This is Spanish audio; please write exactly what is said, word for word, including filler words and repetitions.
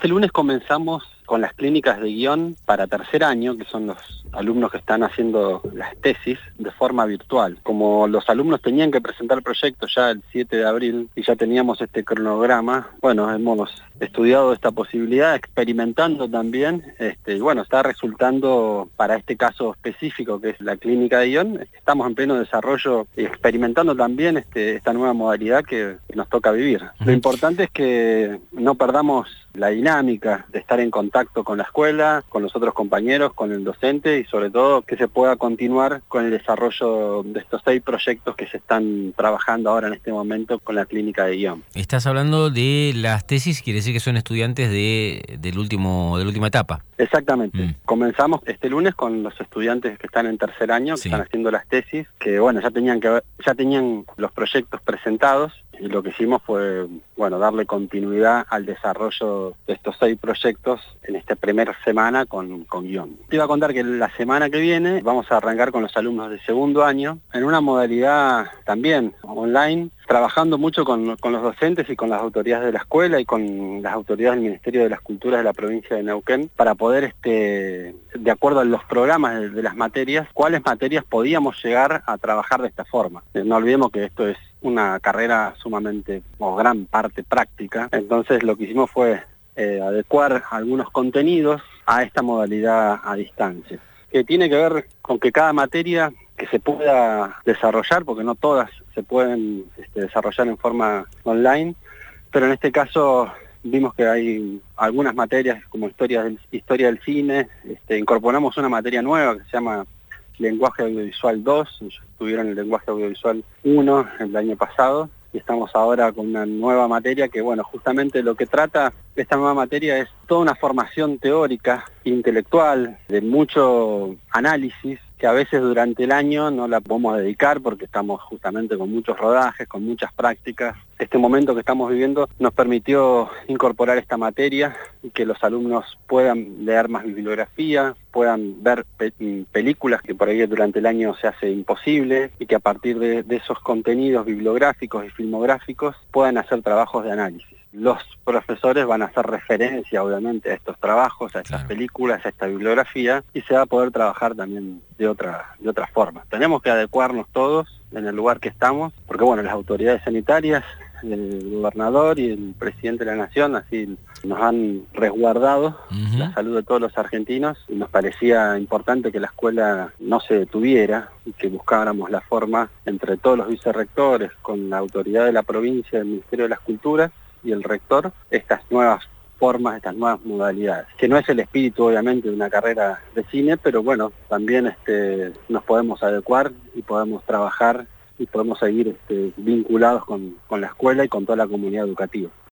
Este lunes comenzamos con las clínicas de guión para tercer año, que son los alumnos que están haciendo las tesis de forma virtual. Como los alumnos tenían que presentar el proyecto ya el siete de abril y ya teníamos este cronograma, bueno, hemos estudiado esta posibilidad, experimentando también, este, y bueno, está resultando para este caso específico que es la clínica de guión. Estamos en pleno desarrollo y experimentando también este, esta nueva modalidad que, que nos toca vivir. Lo importante es que no perdamos la dinámica de estar en contacto con la escuela, con los otros compañeros, con el docente y sobre todo que se pueda continuar con el desarrollo de estos seis proyectos que se están trabajando ahora en este momento con la clínica de guión. Estás hablando de las tesis, quiere decir que son estudiantes de, del último, de la última etapa. Exactamente. Mm. Comenzamos este lunes con los estudiantes que están en tercer año, que Sí. están haciendo las tesis, que bueno, ya tenían que ya tenían los proyectos presentados y lo que hicimos fue, bueno, darle continuidad al desarrollo de estos seis proyectos en esta primera semana con, con guión. Te iba a contar que la semana que viene vamos a arrancar con los alumnos de segundo año en una modalidad también online, trabajando mucho con, con los docentes y con las autoridades de la escuela y con las autoridades del Ministerio de las Culturas de la provincia de Neuquén para poder, este, de acuerdo a los programas de, de las materias, cuáles materias podíamos llegar a trabajar de esta forma. No olvidemos que esto es una carrera sumamente, o gran parte práctica, entonces lo que hicimos fue eh, adecuar algunos contenidos a esta modalidad a distancia, que tiene que ver con que cada materia que se pueda desarrollar, porque no todas se pueden este, desarrollar en forma online, pero en este caso vimos que hay algunas materias como historia del, historia del cine, este, incorporamos una materia nueva que se llama Lenguaje Audiovisual dos, estuvieron en el Lenguaje Audiovisual uno el año pasado, y estamos ahora con una nueva materia que, bueno, justamente lo que trata esta nueva materia es toda una formación teórica, intelectual, de mucho análisis, que a veces durante el año no la podemos dedicar porque estamos justamente con muchos rodajes, con muchas prácticas. Este momento que estamos viviendo nos permitió incorporar esta materia y que los alumnos puedan leer más bibliografía, puedan ver pe películas que por ahí durante el año se hace imposible y que a partir de, de esos contenidos bibliográficos y filmográficos puedan hacer trabajos de análisis. Los profesores van a hacer referencia, obviamente, a estos trabajos, a estas Claro. películas, a esta bibliografía, y se va a poder trabajar también de otra, de otra forma. Tenemos que adecuarnos todos en el lugar que estamos, porque bueno, las autoridades sanitarias, el gobernador y el presidente de la Nación así nos han resguardado Uh-huh. la salud de todos los argentinos y nos parecía importante que la escuela no se detuviera y que buscáramos la forma entre todos los vicerrectores, con la autoridad de la provincia, el Ministerio de las Culturas y el rector, estas nuevas formas, estas nuevas modalidades, que no es el espíritu obviamente de una carrera de cine, pero bueno, también este, nos podemos adecuar y podemos trabajar y podemos seguir este, vinculados con, con la escuela y con toda la comunidad educativa.